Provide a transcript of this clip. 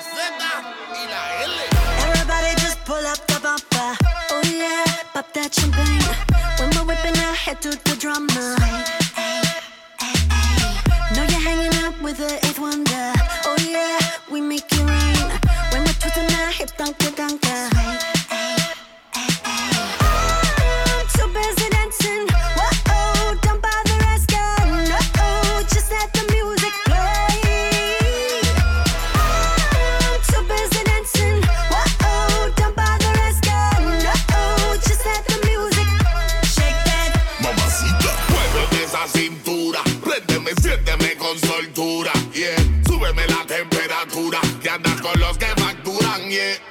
Z y la L. Everybody just pull up the bumper. Oh yeah, pop that champagne. When we're whipping our head to the drummer. Know you're hanging out with the eighth wonder. Oh yeah, we make it rain. When we're twisting our hips, dunka dunka. I'm too busy dancing. Whoa, don't bother asking. No, just let the music play. I'm too busy dancing. Whoa, don't bother asking. No, just let the music shake that. Mamacita, muéveme esa cintura, préndeme, siénteme con soltura, yeah. Súbeme la temperatura, que andas con los que facturan, yeah.